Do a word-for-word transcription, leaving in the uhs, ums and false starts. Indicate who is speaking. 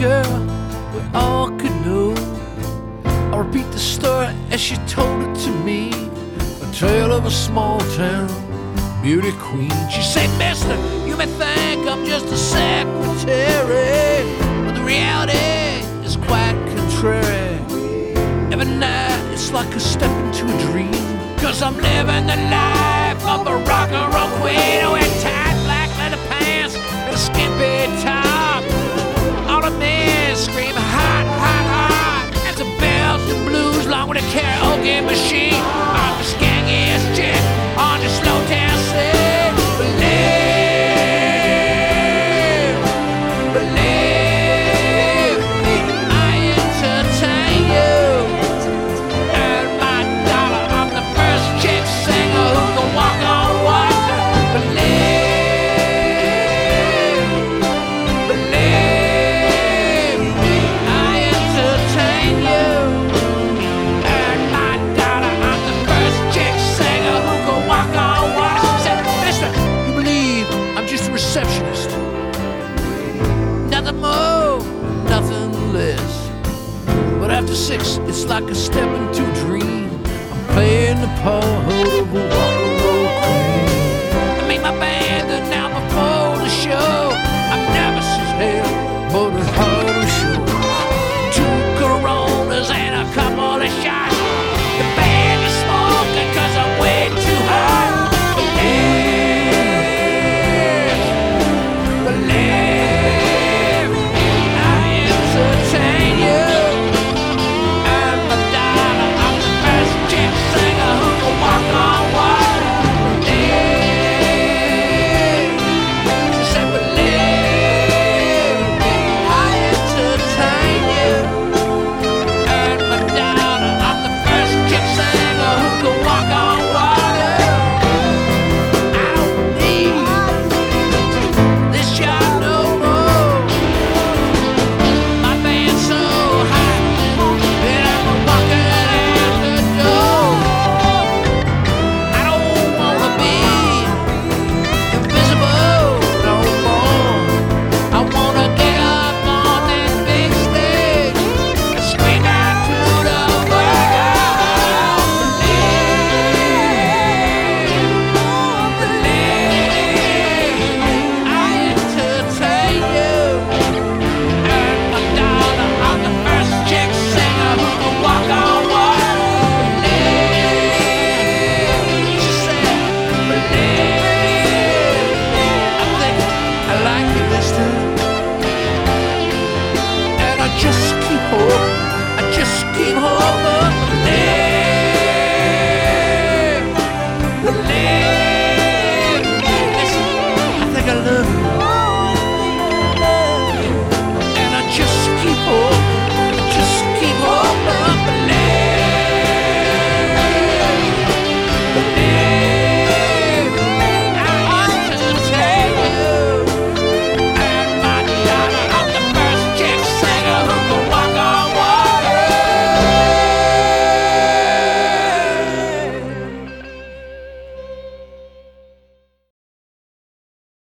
Speaker 1: girl we all could know. I'll repeat the story as she told it to me, a tale of a small town beauty queen. She said, mister, you may think I'm just a secretary, but the reality is quite contrary. Every night it's like a step into a dream, cause I'm living the life of a rock and roll queen. I wear tight black leather pants and a skimpy top. All the men scream hot, hot, hot as the bells and blues along with a karaoke machine. I'm the skankiest chick on the slow town scene. Believe, believe me, I entertain you. And my dollar, I'm the first chick singer who can walk on water. Believe, believe me, I entertain you. And my dollar, I'm the first chick singer who can walk on water. She said, mister, you believe I'm just a receptionist? Nothing more, nothing less. But after six, it's like a step into a dream. I'm playing the part of a rock and roll queen. I made my band and now before the show, I'm nervous as hell, but it's hard to show. Two Coronas and a couple of shots. The band is smoking cause I'm way too hot. Believe, believe me, I entertain you. And my dollar, I'm the best chick singer who can walk on water. Believe, she said, believe me, I entertain you. And my dollar, I'm the first chick singer who can walk on water. I don't need this job no more. My band's so hot that I'm walking out the door. I don't wanna be invisible no more. I wanna get up on that big stage and scream out to the world. Believe, believe, I entertain you. And my dollar, I'm the first chick singer who can walk on water. Believe, she said, believe. I think I like you this time. And I just keep hoping, I just keep hoping. Believe, believe. Listen, I think I love you.